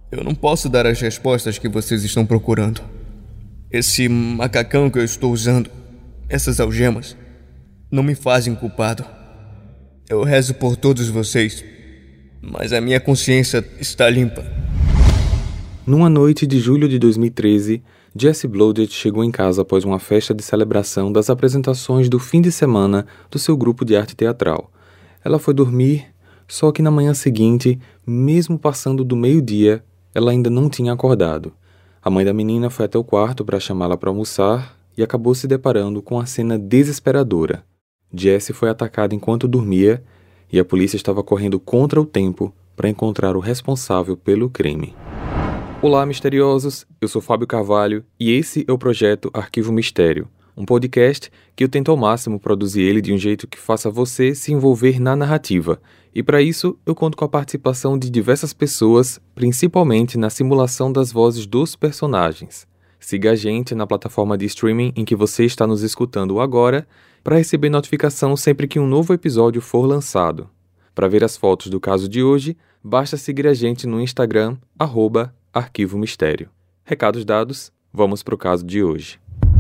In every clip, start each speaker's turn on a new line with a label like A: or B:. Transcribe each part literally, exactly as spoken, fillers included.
A: Eu não posso dar as respostas que vocês estão procurando. Esse macacão que eu estou usando, essas algemas, não me fazem culpado. Eu rezo por todos vocês, mas a minha consciência está limpa.
B: Numa noite de julho de dois mil e treze, Jessie Blodgett chegou em casa após uma festa de celebração das apresentações do fim de semana do seu grupo de arte teatral. Ela foi dormir, só que na manhã seguinte, mesmo passando do meio-dia, ela ainda não tinha acordado. A mãe da menina foi até o quarto para chamá-la para almoçar e acabou se deparando com a cena desesperadora. Jessie foi atacada enquanto dormia e a polícia estava correndo contra o tempo para encontrar o responsável pelo crime. Olá, misteriosos! Eu sou Fábio Carvalho e esse é o projeto Arquivo Mistério, um podcast que eu tento ao máximo produzir ele de um jeito que faça você se envolver na narrativa. E para isso, eu conto com a participação de diversas pessoas, principalmente na simulação das vozes dos personagens. Siga a gente na plataforma de streaming em que você está nos escutando agora para receber notificação sempre que um novo episódio for lançado. Para ver as fotos do caso de hoje, basta seguir a gente no Instagram, arroba Arquivo Mistério. Recados dados, vamos para o caso de hoje.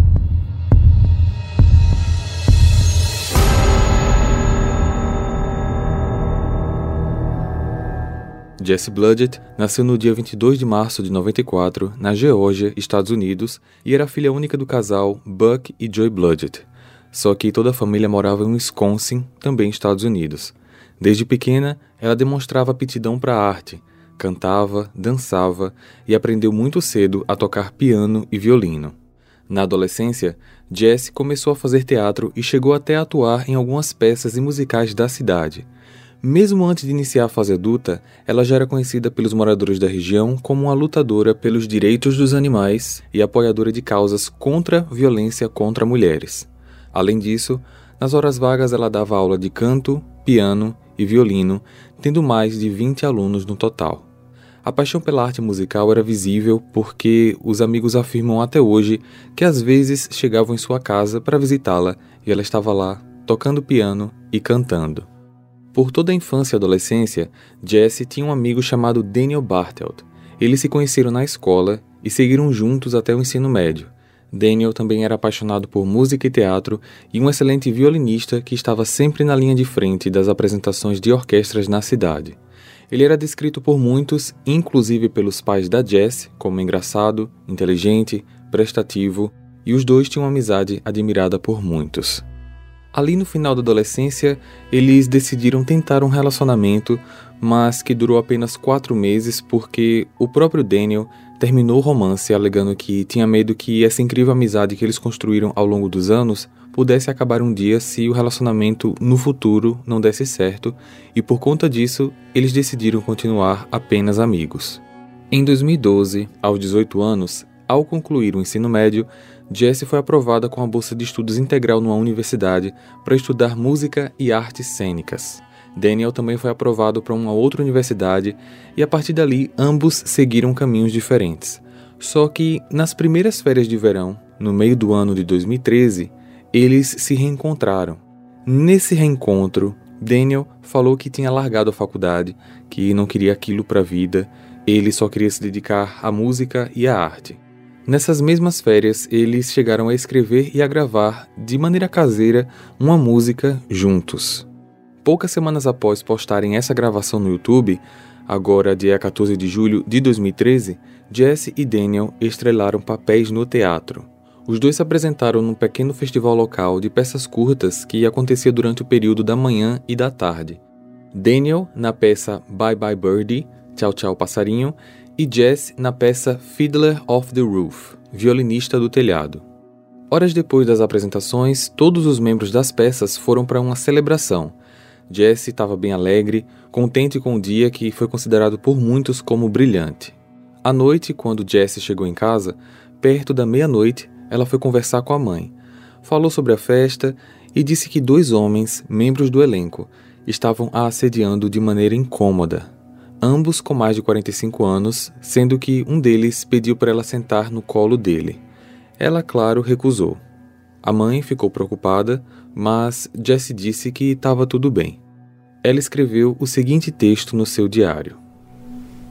B: Jessie Blodgett nasceu no dia vinte e dois de março de noventa e quatro, na Geórgia, Estados Unidos, e era filha única do casal Buck e Joy Blodgett. Só que toda a família morava em Wisconsin, também Estados Unidos. Desde pequena, ela demonstrava aptidão para a arte, cantava, dançava e aprendeu muito cedo a tocar piano e violino. Na adolescência, Jessie começou a fazer teatro e chegou até a atuar em algumas peças e musicais da cidade. Mesmo antes de iniciar a fase adulta, ela já era conhecida pelos moradores da região como uma lutadora pelos direitos dos animais e apoiadora de causas contra a violência contra mulheres. Além disso, nas horas vagas ela dava aula de canto, piano e violino, tendo mais de vinte alunos no total. A paixão pela arte musical era visível porque os amigos afirmam até hoje que às vezes chegavam em sua casa para visitá-la e ela estava lá, tocando piano e cantando. Por toda a infância e adolescência, Jessie tinha um amigo chamado Daniel Bartelt. Eles se conheceram na escola e seguiram juntos até o ensino médio. Daniel também era apaixonado por música e teatro e um excelente violinista que estava sempre na linha de frente das apresentações de orquestras na cidade. Ele era descrito por muitos, inclusive pelos pais da Jessie, como engraçado, inteligente, prestativo, e os dois tinham uma amizade admirada por muitos. Ali no final da adolescência, eles decidiram tentar um relacionamento, mas que durou apenas quatro meses porque o próprio Daniel terminou o romance alegando que tinha medo que essa incrível amizade que eles construíram ao longo dos anos pudesse acabar um dia se o relacionamento no futuro não desse certo, e por conta disso, eles decidiram continuar apenas amigos. Em dois mil e doze, aos dezoito anos, ao concluir o ensino médio, Jessie foi aprovada com a bolsa de estudos integral numa universidade para estudar música e artes cênicas. Daniel também foi aprovado para uma outra universidade e a partir dali ambos seguiram caminhos diferentes. Só que nas primeiras férias de verão, no meio do ano de dois mil e treze, eles se reencontraram. Nesse reencontro, Daniel falou que tinha largado a faculdade, que não queria aquilo para a vida, ele só queria se dedicar à música e à arte. Nessas mesmas férias, eles chegaram a escrever e a gravar, de maneira caseira, uma música juntos. Poucas semanas após postarem essa gravação no YouTube, agora dia quatorze de julho de dois mil e treze, Jessie e Daniel estrelaram papéis no teatro. Os dois se apresentaram num pequeno festival local de peças curtas que acontecia durante o período da manhã e da tarde. Daniel na peça Bye Bye Birdie, Tchau Tchau Passarinho, e Jessie na peça Fiddler of the Roof, Violinista do Telhado. Horas depois das apresentações, todos os membros das peças foram para uma celebração. Jessie estava bem alegre, contente com o dia que foi considerado por muitos como brilhante. À noite, quando Jessie chegou em casa, perto da meia-noite, ela foi conversar com a mãe. Falou sobre a festa e disse que dois homens, membros do elenco, estavam a assediando de maneira incômoda. Ambos com mais de quarenta e cinco anos, sendo que um deles pediu para ela sentar no colo dele. Ela, claro, recusou. A mãe ficou preocupada, mas Jessie disse que estava tudo bem. Ela escreveu o seguinte texto no seu diário.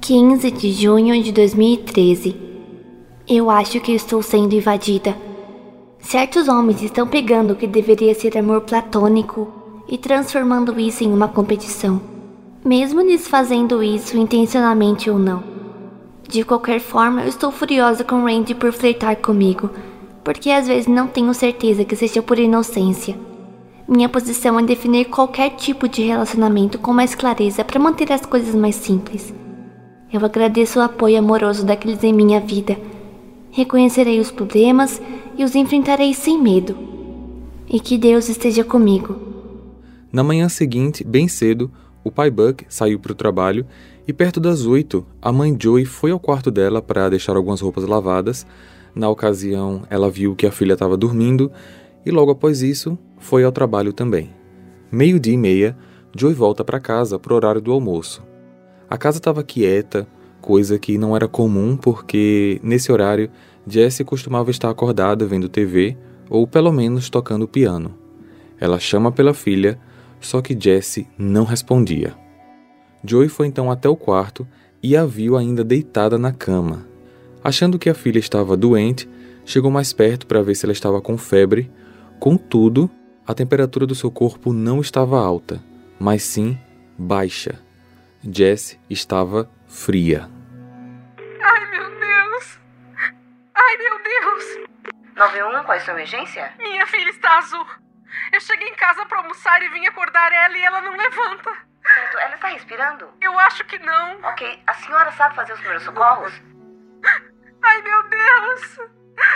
C: quinze de junho de dois mil e treze. Eu acho que estou sendo invadida. Certos homens estão pegando o que deveria ser amor platônico e transformando isso em uma competição, mesmo eles fazendo isso intencionalmente ou não. De qualquer forma, eu estou furiosa com Randy por flertar comigo, porque às vezes não tenho certeza que seja por inocência. Minha posição é definir qualquer tipo de relacionamento com mais clareza para manter as coisas mais simples. Eu agradeço o apoio amoroso daqueles em minha vida. Reconhecerei os problemas e os enfrentarei sem medo. E que Deus esteja comigo.
B: Na manhã seguinte, bem cedo, o pai Buck saiu para o trabalho e perto das oito, a mãe Joey foi ao quarto dela para deixar algumas roupas lavadas. Na ocasião, ela viu que a filha estava dormindo e logo após isso, foi ao trabalho também. Meio-dia e meia, Joey volta para casa para o horário do almoço. A casa estava quieta, coisa que não era comum porque, nesse horário, Jessie costumava estar acordada vendo T V ou pelo menos tocando piano. Ela chama pela filha, só que Jessie não respondia. Joey foi então até o quarto e a viu ainda deitada na cama. Achando que a filha estava doente, chegou mais perto para ver se ela estava com febre. Contudo, a temperatura do seu corpo não estava alta, mas sim baixa. Jessie estava fria.
D: Ai, meu Deus! Ai, meu Deus!
E: nove um um, qual é a sua emergência?
D: Minha filha está azul. Eu cheguei em casa para almoçar e vim acordar ela e ela não levanta.
E: Certo, ela está respirando?
D: Eu acho que não.
E: Ok, a senhora sabe fazer os primeiros socorros?
D: Ai, meu Deus!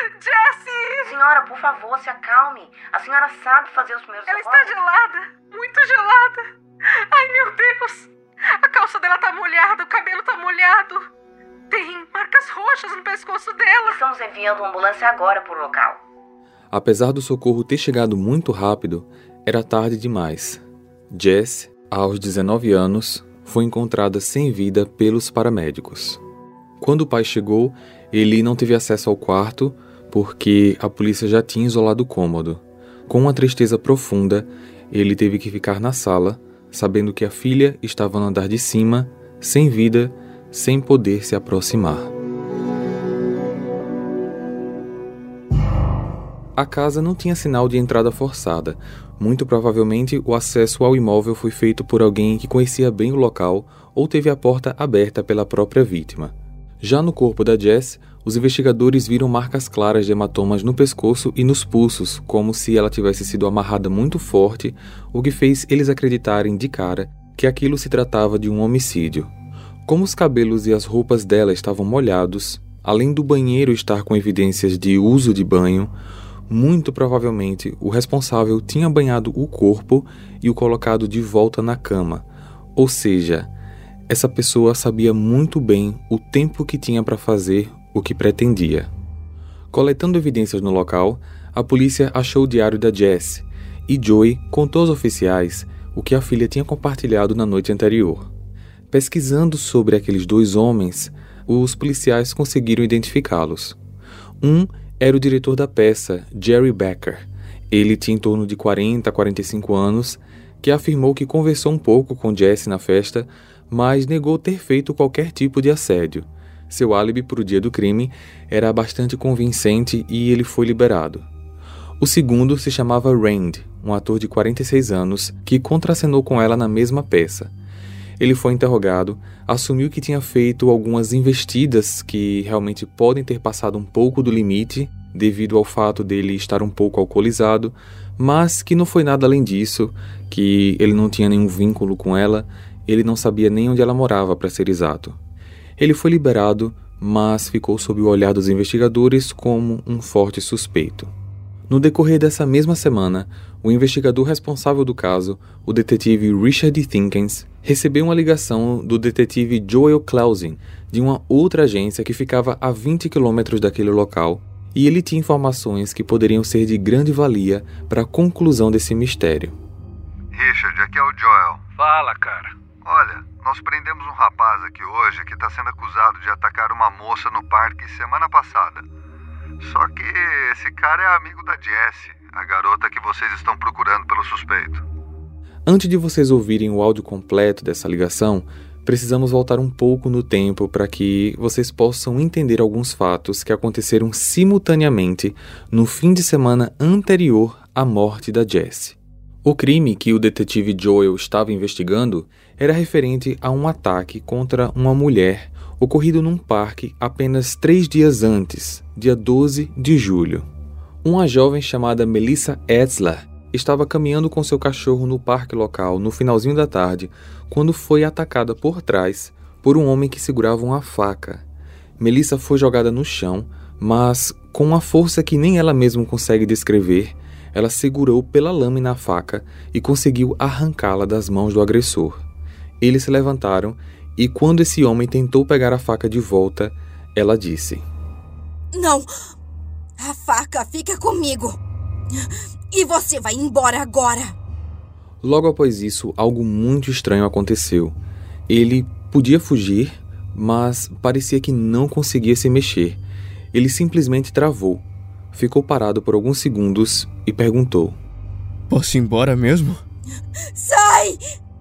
D: Jessie!
E: Senhora, por favor, se acalme. A senhora sabe fazer os primeiros
D: ela
E: socorros?
D: Ela está gelada, muito gelada. Ai, meu Deus! A calça dela tá molhada, o cabelo tá molhado. Tem marcas roxas no pescoço dela.
E: Estamos enviando uma ambulância agora pro local.
B: Apesar do socorro ter chegado muito rápido, era tarde demais. Jessie, aos dezenove anos, foi encontrada sem vida pelos paramédicos. Quando o pai chegou, ele não teve acesso ao quarto porque a polícia já tinha isolado o cômodo. Com uma tristeza profunda, ele teve que ficar na sala, sabendo que a filha estava no andar de cima, sem vida, sem poder se aproximar. A casa não tinha sinal de entrada forçada. Muito provavelmente, o acesso ao imóvel foi feito por alguém que conhecia bem o local ou teve a porta aberta pela própria vítima. Já no corpo da Jess, os investigadores viram marcas claras de hematomas no pescoço e nos pulsos, como se ela tivesse sido amarrada muito forte, o que fez eles acreditarem de cara que aquilo se tratava de um homicídio. Como os cabelos e as roupas dela estavam molhados, além do banheiro estar com evidências de uso de banho, muito provavelmente o responsável tinha banhado o corpo e o colocado de volta na cama, ou seja, essa pessoa sabia muito bem o tempo que tinha para fazer o que pretendia. Coletando evidências no local, a polícia achou o diário da Jessie e Joey contou aos oficiais o que a filha tinha compartilhado na noite anterior. Pesquisando sobre aqueles dois homens, os policiais conseguiram identificá-los. Um era o diretor da peça, Jerry Becker. Ele tinha em torno de quarenta a quarenta e cinco anos, que afirmou que conversou um pouco com Jessie na festa, mas negou ter feito qualquer tipo de assédio. Seu álibi para o dia do crime era bastante convincente e ele foi liberado. O segundo se chamava Rand, um ator de quarenta e seis anos, que contracenou com ela na mesma peça. Ele foi interrogado, assumiu que tinha feito algumas investidas que realmente podem ter passado um pouco do limite, devido ao fato dele estar um pouco alcoolizado, mas que não foi nada além disso, que ele não tinha nenhum vínculo com ela, ele não sabia nem onde ela morava, para ser exato. Ele foi liberado, mas ficou sob o olhar dos investigadores como um forte suspeito. No decorrer dessa mesma semana, o investigador responsável do caso, o detetive Richard Thinkins, recebeu uma ligação do detetive Joel Clausen, de uma outra agência que ficava a vinte quilômetros daquele local, e ele tinha informações que poderiam ser de grande valia para a conclusão desse mistério.
F: Richard, aqui é o Joel.
G: Fala, cara.
F: Olha, nós prendemos um rapaz aqui hoje que está sendo acusado de atacar uma moça no parque semana passada. Só que esse cara é amigo da Jessie, a garota que vocês estão procurando pelo suspeito.
B: Antes de vocês ouvirem o áudio completo dessa ligação, precisamos voltar um pouco no tempo para que vocês possam entender alguns fatos que aconteceram simultaneamente no fim de semana anterior à morte da Jessie. O crime que o detetive Joel estava investigando era referente a um ataque contra uma mulher ocorrido num parque apenas três dias antes, dia doze de julho. Uma jovem chamada Melissa Etzler estava caminhando com seu cachorro no parque local no finalzinho da tarde quando foi atacada por trás por um homem que segurava uma faca. Melissa foi jogada no chão, mas com uma força que nem ela mesma consegue descrever, ela segurou pela lâmina a faca e conseguiu arrancá-la das mãos do agressor. Eles se levantaram e quando esse homem tentou pegar a faca de volta, ela disse:
G: "Não! A faca fica comigo! E você vai embora agora!"
B: Logo após isso, algo muito estranho aconteceu. Ele podia fugir, mas parecia que não conseguia se mexer. Ele simplesmente travou, ficou parado por alguns segundos e perguntou:
A: "Posso ir embora mesmo?"
G: "Sai!"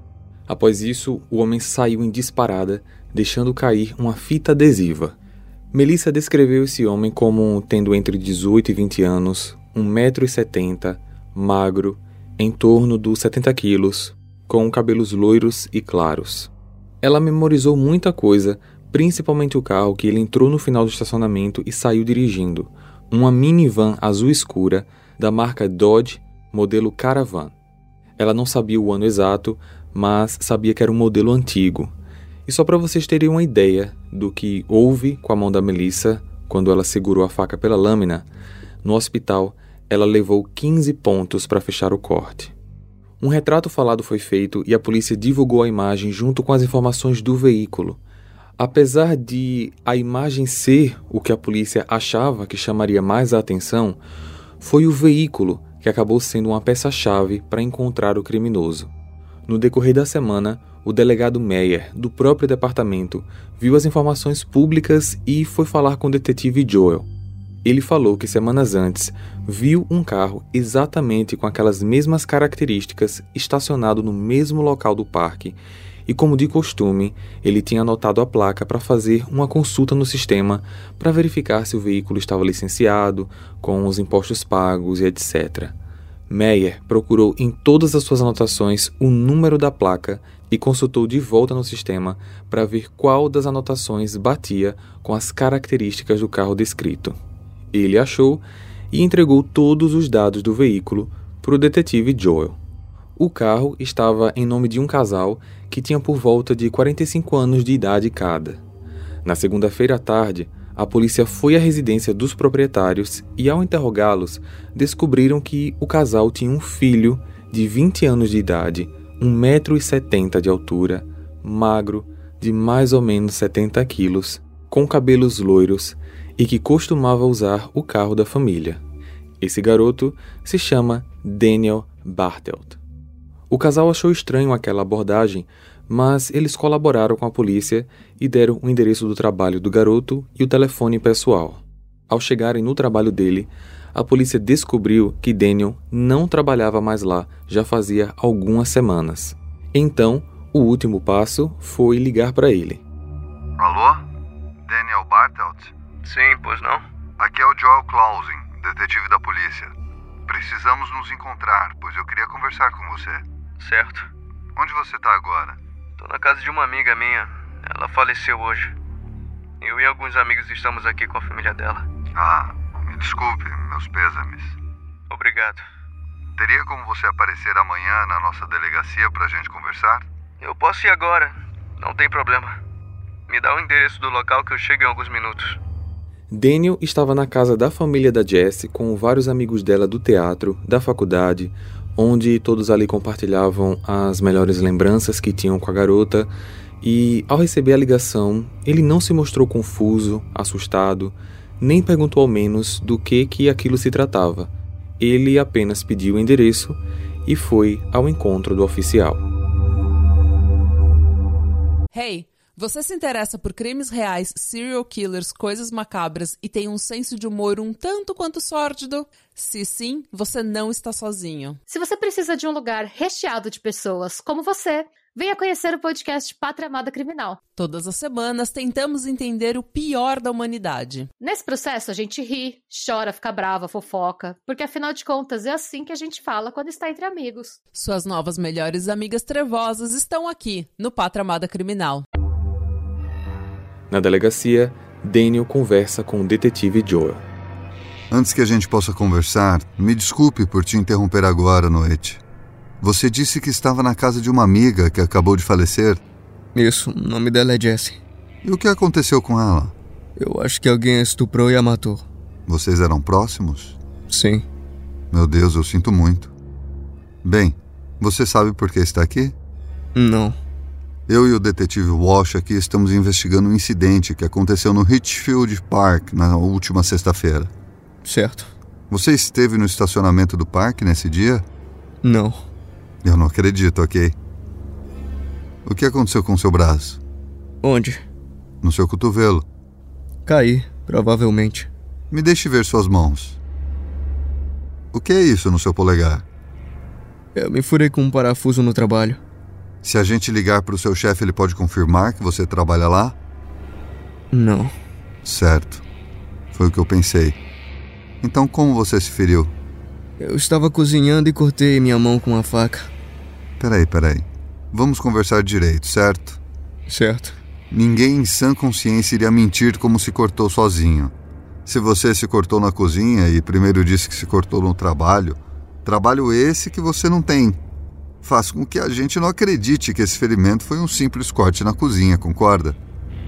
B: Após isso, o homem saiu em disparada, deixando cair uma fita adesiva. Melissa descreveu esse homem como tendo entre dezoito e vinte anos, um metro e setenta, magro, em torno dos setenta quilos, com cabelos loiros e claros. Ela memorizou muita coisa, principalmente o carro que ele entrou no final do estacionamento e saiu dirigindo, uma minivan azul escura da marca Dodge, modelo Caravan. Ela não sabia o ano exato, mas sabia que era um modelo antigo. E só para vocês terem uma ideia do que houve com a mão da Melissa quando ela segurou a faca pela lâmina, no hospital ela levou quinze pontos para fechar o corte. Um retrato falado foi feito e a polícia divulgou a imagem junto com as informações do veículo. Apesar de a imagem ser o que a polícia achava que chamaria mais a atenção, foi o veículo que acabou sendo uma peça-chave para encontrar o criminoso. No decorrer da semana, o delegado Meyer, do próprio departamento, viu as informações públicas e foi falar com o detetive Joel. Ele falou que semanas antes viu um carro exatamente com aquelas mesmas características estacionado no mesmo local do parque e, como de costume, ele tinha anotado a placa para fazer uma consulta no sistema para verificar se o veículo estava licenciado, com os impostos pagos e etcétera. Meyer procurou em todas as suas anotações o número da placa e consultou de volta no sistema para ver qual das anotações batia com as características do carro descrito. Ele achou e entregou todos os dados do veículo para o detetive Joel. O carro estava em nome de um casal que tinha por volta de quarenta e cinco anos de idade cada. Na segunda-feira à tarde, a polícia foi à residência dos proprietários e, ao interrogá-los, descobriram que o casal tinha um filho de vinte anos de idade, um metro e setenta de altura, magro, de mais ou menos setenta quilos, com cabelos loiros e que costumava usar o carro da família. Esse garoto se chama Daniel Bartelt. O casal achou estranho aquela abordagem, mas eles colaboraram com a polícia e deram o endereço do trabalho do garoto e o telefone pessoal. Ao chegarem no trabalho dele, a polícia descobriu que Daniel não trabalhava mais lá já fazia algumas semanas. Então, o último passo foi ligar para ele.
F: Alô? Daniel Bartelt?
A: Sim, pois não?
F: Aqui é o Joel Clausen, detetive da polícia. Precisamos nos encontrar, pois eu queria conversar com você.
A: Certo.
F: Onde você tá agora?
A: Tô na casa de uma amiga minha. Ela faleceu hoje. Eu e alguns amigos estamos aqui com a família dela.
F: Ah, me desculpe, meus pêsames.
A: Obrigado.
F: Teria como você aparecer amanhã na nossa delegacia pra gente conversar?
A: Eu posso ir agora. Não tem problema. Me dá o endereço do local que eu chego em alguns minutos.
B: Daniel estava na casa da família da Jessie com vários amigos dela do teatro, da faculdade, onde todos ali compartilhavam as melhores lembranças que tinham com a garota, e ao receber a ligação, ele não se mostrou confuso, assustado, nem perguntou ao menos do que que aquilo se tratava. Ele apenas pediu o endereço e foi ao encontro do oficial.
H: Hey, você se interessa por crimes reais, serial killers, coisas macabras e tem um senso de humor um tanto quanto sórdido? Se sim, você não está sozinho.
I: Se você precisa de um lugar recheado de pessoas como você, Venha conhecer o podcast Pátria Amada Criminal.
H: Todas as semanas tentamos entender o pior da humanidade.
I: Nesse processo a gente ri, chora, fica brava, fofoca, porque afinal de contas é assim que a gente fala quando está entre amigos.
H: Suas novas melhores amigas trevosas estão aqui, no Pátria Amada Criminal.
B: Na delegacia, Daniel conversa com o detetive Joel.
F: Antes que a gente possa conversar, me desculpe por te interromper agora à noite. Você disse que estava na casa de uma amiga que acabou de falecer?
A: Isso, o nome dela é Jessie.
F: E o que aconteceu com ela?
A: Eu acho que alguém a estuprou e a matou.
F: Vocês eram próximos?
A: Sim.
F: Meu Deus, eu sinto muito. Bem, você sabe por que está aqui?
A: Não.
F: Eu e o detetive Walsh aqui estamos investigando um incidente que aconteceu no Richfield Park na última sexta-feira.
A: Certo.
F: Você esteve no estacionamento do parque nesse dia?
A: Não.
F: Eu não acredito, ok? O que aconteceu com seu braço?
A: Onde?
F: No seu cotovelo.
A: Caí, provavelmente.
F: Me deixe ver suas mãos. O que é isso no seu polegar?
A: Eu me furei com um parafuso no trabalho.
F: Se a gente ligar para o seu chefe, ele pode confirmar que você trabalha lá?
A: Não.
F: Certo. Foi o que eu pensei. Então como você se feriu?
A: Eu estava cozinhando e cortei minha mão com uma faca.
F: Peraí, peraí. Vamos conversar direito, certo?
A: Certo.
F: Ninguém em sã consciência iria mentir como se cortou sozinho. Se você se cortou na cozinha e primeiro disse que se cortou no trabalho, trabalho esse que você não tem. Faz com que a gente não acredite que esse ferimento foi um simples corte na cozinha, concorda?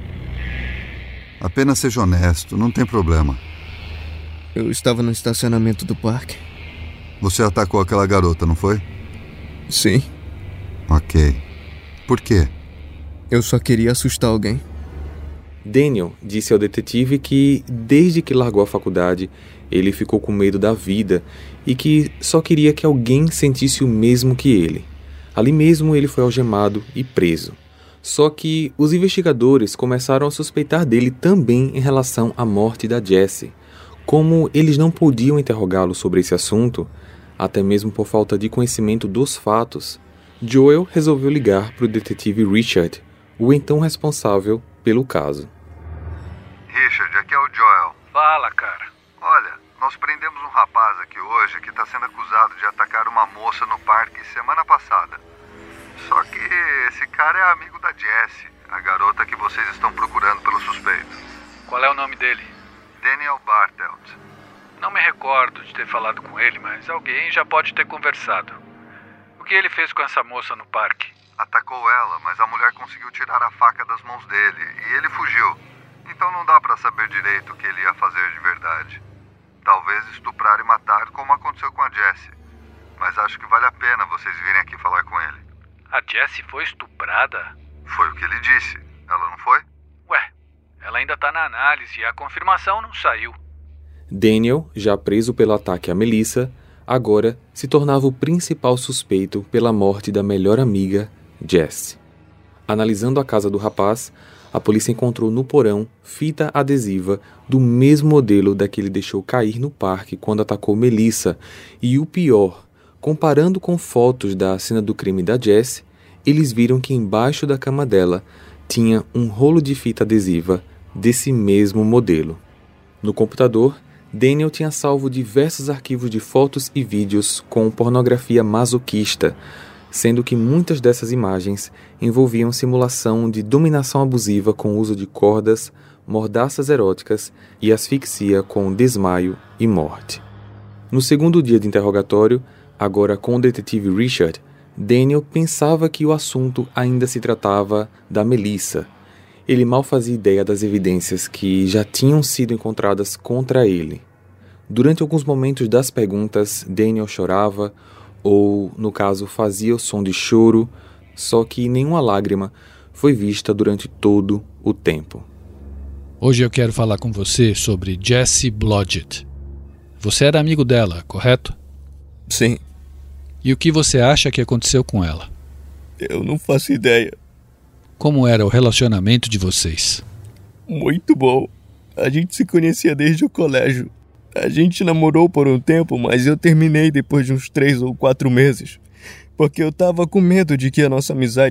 F: Apenas seja honesto, não tem problema.
A: Eu estava no estacionamento do parque.
F: Você atacou aquela garota, não foi?
A: Sim.
F: Ok. Por quê?
A: Eu só queria assustar alguém.
B: Daniel disse ao detetive que, desde que largou a faculdade, ele ficou com medo da vida e que só queria que alguém sentisse o mesmo que ele. Ali mesmo ele foi algemado e preso. Só que os investigadores começaram a suspeitar dele também em relação à morte da Jessie. Como eles não podiam interrogá-lo sobre esse assunto, até mesmo por falta de conhecimento dos fatos, Joel resolveu ligar para o detetive Richard, o então responsável pelo caso.
F: Richard, aqui é o Joel.
J: Fala, cara.
F: Olha, nós prendemos um rapaz aqui hoje que está sendo acusado de atacar uma moça no parque semana passada. Só que esse cara é amigo da Jessie, a garota que vocês estão procurando pelo suspeito.
J: Qual é o nome dele?
F: Daniel Bartelt.
J: Não me recordo de ter falado com ele, mas alguém já pode ter conversado. O que ele fez com essa moça no parque?
F: Atacou ela, mas a mulher conseguiu tirar a faca das mãos dele e ele fugiu. Então não dá pra saber direito o que ele ia fazer de verdade. Talvez estuprar e matar, como aconteceu com a Jessie. Mas acho que vale a pena vocês virem aqui falar com ele.
J: A Jessie foi estuprada?
F: Foi o que ele disse. Ela não foi?
J: Ué, ela ainda tá na análise e a confirmação não saiu.
B: Daniel, já preso pelo ataque a Melissa, agora se tornava o principal suspeito pela morte da melhor amiga, Jessie. Analisando a casa do rapaz, a polícia encontrou no porão fita adesiva do mesmo modelo da que ele deixou cair no parque quando atacou Melissa. E o pior, comparando com fotos da cena do crime da Jessie, eles viram que embaixo da cama dela tinha um rolo de fita adesiva desse mesmo modelo. No computador, Daniel tinha salvo diversos arquivos de fotos e vídeos com pornografia masoquista, sendo que muitas dessas imagens envolviam simulação de dominação abusiva com uso de cordas, mordaças eróticas e asfixia com desmaio e morte. No segundo dia de interrogatório, agora com o detetive Richard, Daniel pensava que o assunto ainda se tratava da Melissa. Ele mal fazia ideia das evidências que já tinham sido encontradas contra ele. Durante alguns momentos das perguntas, Daniel chorava, ou, no caso, fazia o som de choro, só que nenhuma lágrima foi vista durante todo o tempo.
K: Hoje eu quero falar com você sobre Jessie Blodgett. Você era amigo dela, correto?
A: Sim.
K: E o que você acha que aconteceu com ela?
A: Eu não faço ideia.
K: Como era o relacionamento de vocês?
A: Muito bom. A gente se conhecia desde o colégio. A gente namorou por um tempo, mas eu terminei depois de uns três ou quatro meses. Porque eu tava com medo de que a nossa amizade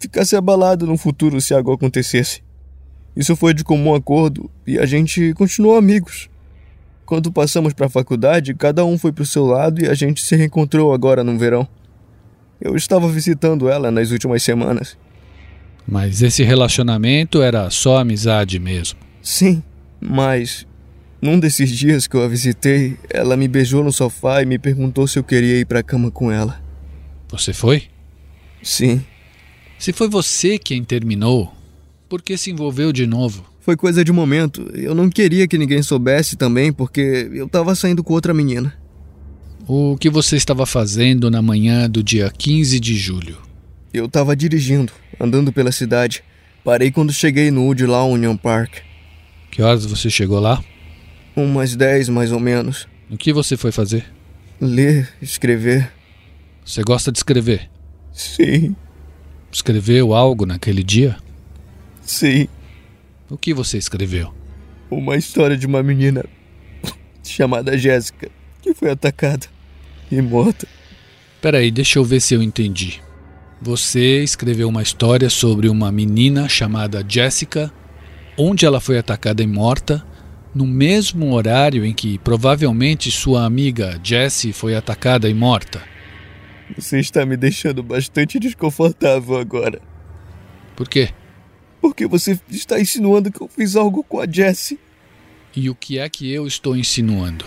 A: ficasse abalado no futuro se algo acontecesse. Isso foi de comum acordo e a gente continuou amigos. Quando passamos para a faculdade, cada um foi para o seu lado e a gente se reencontrou agora no verão. Eu estava visitando ela nas últimas semanas.
K: Mas esse relacionamento era só amizade mesmo?
A: Sim, mas num desses dias que eu a visitei, ela me beijou no sofá e me perguntou se eu queria ir para a cama com ela.
K: Você foi?
A: Sim.
K: Se foi você quem terminou, por que se envolveu de novo?
A: Foi coisa de momento. Eu não queria que ninguém soubesse também, porque eu estava saindo com outra menina.
K: O que você estava fazendo na manhã do dia quinze de julho?
A: Eu estava dirigindo, andando pela cidade. Parei quando cheguei no Woodlawn Union Park.
K: Que horas você chegou lá?
A: Umas dez, mais ou menos.
K: O que você foi fazer?
A: Ler, escrever.
K: Você gosta de escrever?
A: Sim.
K: Escreveu algo naquele dia?
A: Sim.
K: O que você escreveu?
A: Uma história de uma menina chamada Jéssica, que foi atacada e morta.
K: Peraí, deixa eu ver se eu entendi. Você escreveu uma história sobre uma menina chamada Jéssica, onde ela foi atacada e morta, no mesmo horário em que provavelmente sua amiga Jessie foi atacada e morta.
A: Você está me deixando bastante desconfortável agora.
K: Por quê?
A: Porque você está insinuando que eu fiz algo com a Jessie.
K: E o que é que eu estou insinuando?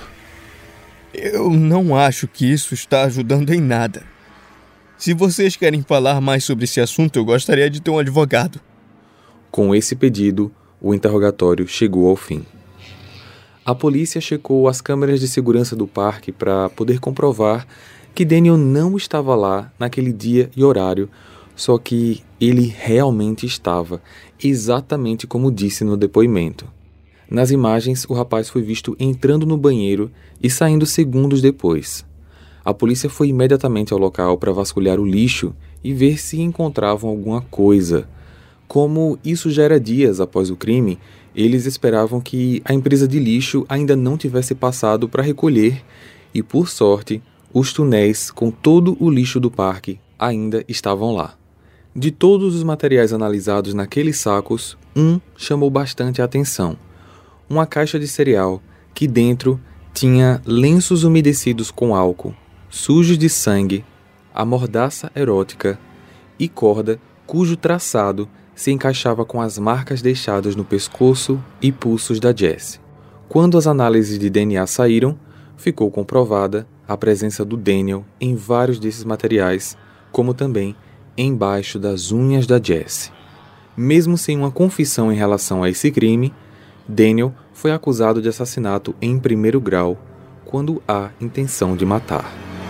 A: Eu não acho que isso está ajudando em nada. Se vocês querem falar mais sobre esse assunto, eu gostaria de ter um advogado.
B: Com esse pedido, o interrogatório chegou ao fim. A polícia checou as câmeras de segurança do parque para poder comprovar que Daniel não estava lá naquele dia e horário, só que ele realmente estava, exatamente como disse no depoimento. Nas imagens, o rapaz foi visto entrando no banheiro e saindo segundos depois. A polícia foi imediatamente ao local para vasculhar o lixo e ver se encontravam alguma coisa. Como isso já era dias após o crime, eles esperavam que a empresa de lixo ainda não tivesse passado para recolher e, por sorte, os túneis com todo o lixo do parque ainda estavam lá. De todos os materiais analisados naqueles sacos, um chamou bastante a atenção. Uma caixa de cereal que dentro tinha lenços umedecidos com álcool, sujos de sangue, a mordaça erótica e corda cujo traçado se encaixava com as marcas deixadas no pescoço e pulsos da Jessie. Quando as análises de D N A saíram, ficou comprovada a presença do Daniel em vários desses materiais, como também embaixo das unhas da Jessie. Mesmo sem uma confissão em relação a esse crime, Daniel foi acusado de assassinato em primeiro grau, quando há intenção de matar.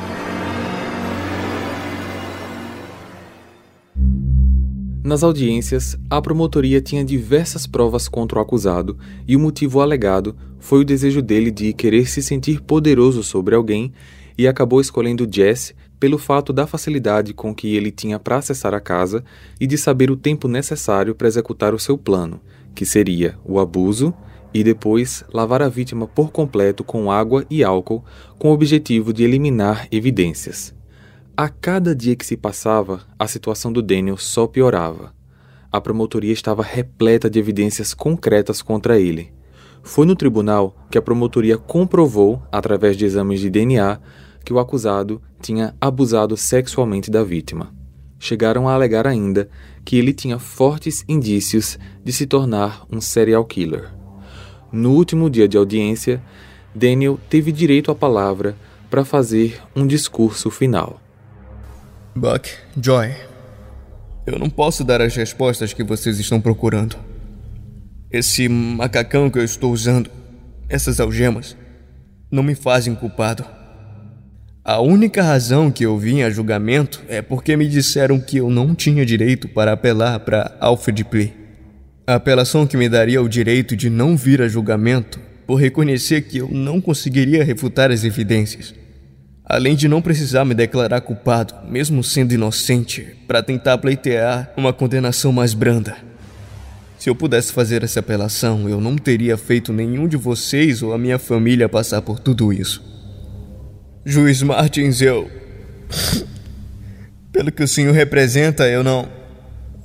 B: Nas audiências, a promotoria tinha diversas provas contra o acusado e o motivo alegado foi o desejo dele de querer se sentir poderoso sobre alguém e acabou escolhendo Jesse pelo fato da facilidade com que ele tinha para acessar a casa e de saber o tempo necessário para executar o seu plano, que seria o abuso e depois lavar a vítima por completo com água e álcool com o objetivo de eliminar evidências. A cada dia que se passava, a situação do Daniel só piorava. A promotoria estava repleta de evidências concretas contra ele. Foi no tribunal que a promotoria comprovou, através de exames de D N A, que o acusado tinha abusado sexualmente da vítima. Chegaram a alegar ainda que ele tinha fortes indícios de se tornar um serial killer. No último dia de audiência, Daniel teve direito à palavra para fazer um discurso final.
A: Buck, Joy, eu não posso dar as respostas que vocês estão procurando. Esse macacão que eu estou usando, essas algemas, não me fazem culpado. A única razão que eu vim a julgamento é porque me disseram que eu não tinha direito para apelar para Alfred Plea. A apelação que me daria o direito de não vir a julgamento por reconhecer que eu não conseguiria refutar as evidências. Além de não precisar me declarar culpado, mesmo sendo inocente, para tentar pleitear uma condenação mais branda. Se eu pudesse fazer essa apelação, eu não teria feito nenhum de vocês ou a minha família passar por tudo isso. Juiz Martins, eu... Pelo que o senhor representa, eu não...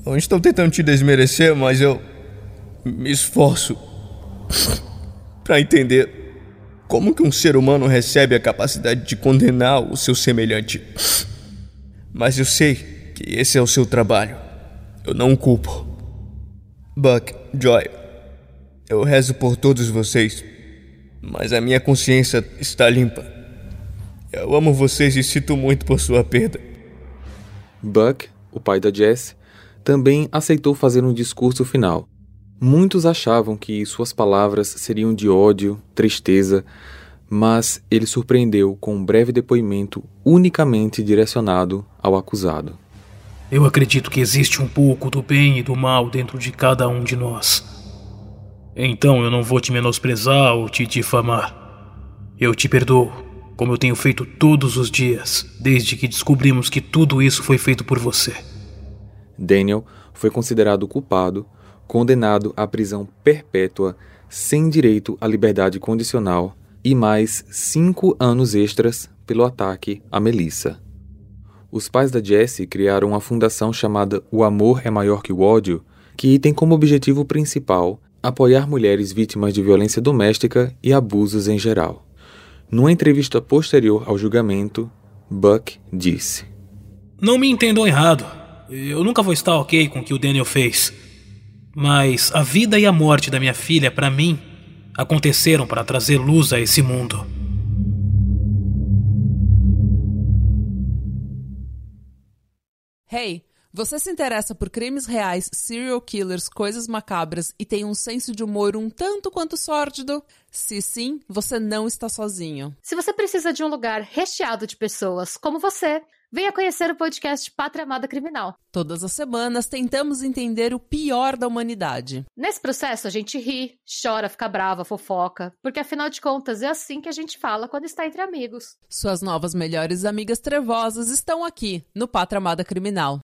A: Não estou tentando te desmerecer, mas eu me esforço para entender como que um ser humano recebe a capacidade de condenar o seu semelhante. Mas eu sei que esse é o seu trabalho. Eu não o culpo. Buck, Joy, eu rezo por todos vocês, mas a minha consciência está limpa. Eu amo vocês e sinto muito por sua perda.
B: Buck, o pai da Jessie, também aceitou fazer um discurso final. Muitos achavam que suas palavras seriam de ódio, tristeza, mas ele surpreendeu com um breve depoimento unicamente direcionado ao acusado.
L: Eu acredito que existe um pouco do bem e do mal dentro de cada um de nós. Então eu não vou te menosprezar ou te difamar. Eu te perdoo, como eu tenho feito todos os dias, desde que descobrimos que tudo isso foi feito por você.
B: Daniel foi considerado culpado, condenado à prisão perpétua, sem direito à liberdade condicional e mais cinco anos extras pelo ataque a Melissa. Os pais da Jessie criaram uma fundação chamada O Amor é Maior que o Ódio, que tem como objetivo principal apoiar mulheres vítimas de violência doméstica e abusos em geral. Numa entrevista posterior ao julgamento, Buck disse:
L: Não me entendam errado. Eu nunca vou estar ok com o que o Daniel fez. Mas a vida e a morte da minha filha, para mim, aconteceram para trazer luz a esse mundo.
H: Hey, você se interessa por crimes reais, serial killers, coisas macabras e tem um senso de humor um tanto quanto sórdido? Se sim, você não está sozinho.
I: Se você precisa de um lugar recheado de pessoas como você, venha conhecer o podcast Pátria Amada Criminal.
H: Todas as semanas tentamos entender o pior da humanidade.
I: Nesse processo a gente ri, chora, fica brava, fofoca, porque afinal de contas é assim que a gente fala quando está entre amigos.
H: Suas novas melhores amigas trevosas estão aqui no Pátria Amada Criminal.